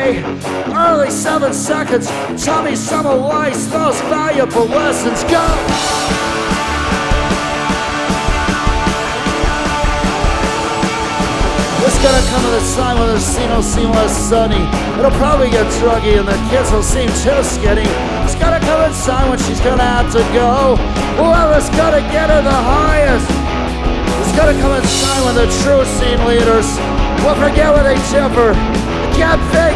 okay. Early 7 seconds, tell me some of life's most valuable lessons. Go! It's gonna come to the time when the scene will seem less sunny. It'll probably get druggy and the kids will seem too skinny. It's gonna come a time when she's gonna have to go. Whoever's gonna get her the highest. It's gonna come a time when the true scene leaders will forget where they differ. Get big